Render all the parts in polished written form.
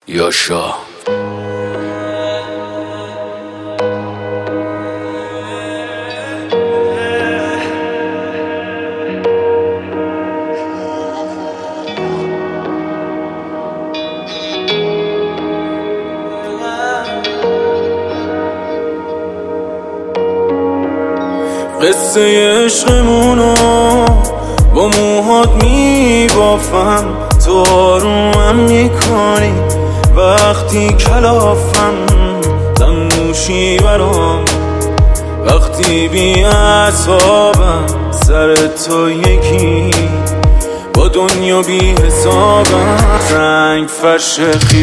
یاشا قصه عشقمونو با موهات میبافم، تو آرومم میکنی وقتی کلافم، دم نوشی برام وقتی بی اعصابم، سر تو یکی با دنیا بی حسابم. رنگ فرش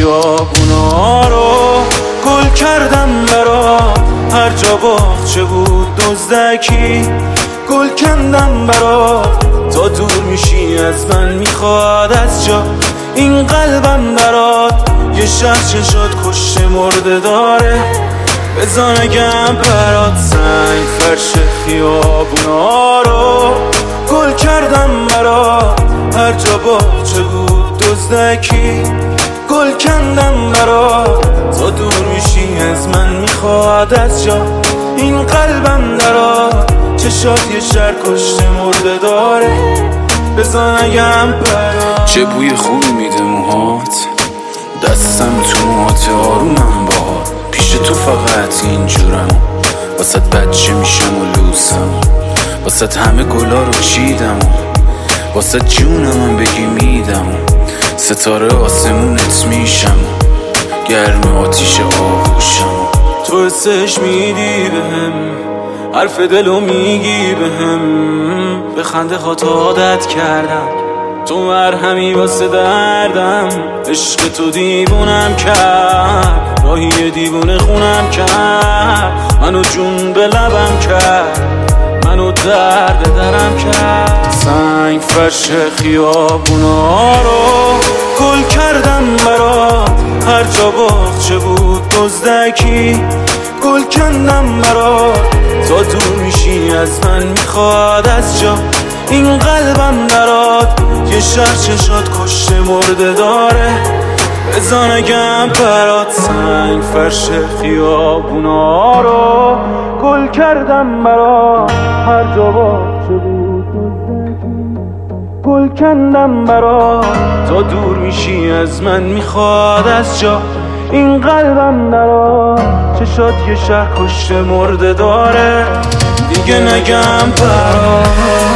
خیابونا رو گل کردم برات، هر جا باغچه بود دزدکی گل کندم برات. تا دور میشی از من میخواد از جا این قلبم برات. یه شهر چشات کشته مرده داره بزا نگم برات. سنگ فرش خیابونا رو گل کردم برات، هر جا باغچه بود دزدکی گل کندم برات. تا دور میشی از من میخواد از جا این قلبم درات. چشات یه شهر کشته مرده داره بزا نگم برات. چه بوی خوبی میده موهات، دستم تو موهات، آرومم باهات. پیش تو فقط اینجورم، واسه بچه میشم و لوسم، واسه همه گلا رو چیدم، واسه جونم بگی میدم. ستاره آسمونت میشم، گرم آتیش آغوشم. تو حسش میدی بهم، حرف دلو میگی بهم. به خنده هات عادت کردم، تو مرهمی واسه دردم. عشق تو دیوونم کرد، راهی دیوونه خونم کرد. منو جون به لبم کرد، منو درد درم کرد. سنگ فرش خیابونا رو گل کردم برات، هر جا باغچه بود دزدکی گل کندم برات. تا دور میشی از من میخواد از جا این قلبم درات. یه شهر چشات کشته مرده داره بزا نگم برات. سنگ فرش خیابونا رو گل کردم برات، هر جا باغچه بود گل کندم برات. تا دور میشی از من میخواد از جا این قلبم درات. چشات یه شهر کشته مرده داره دیگه نگم برات.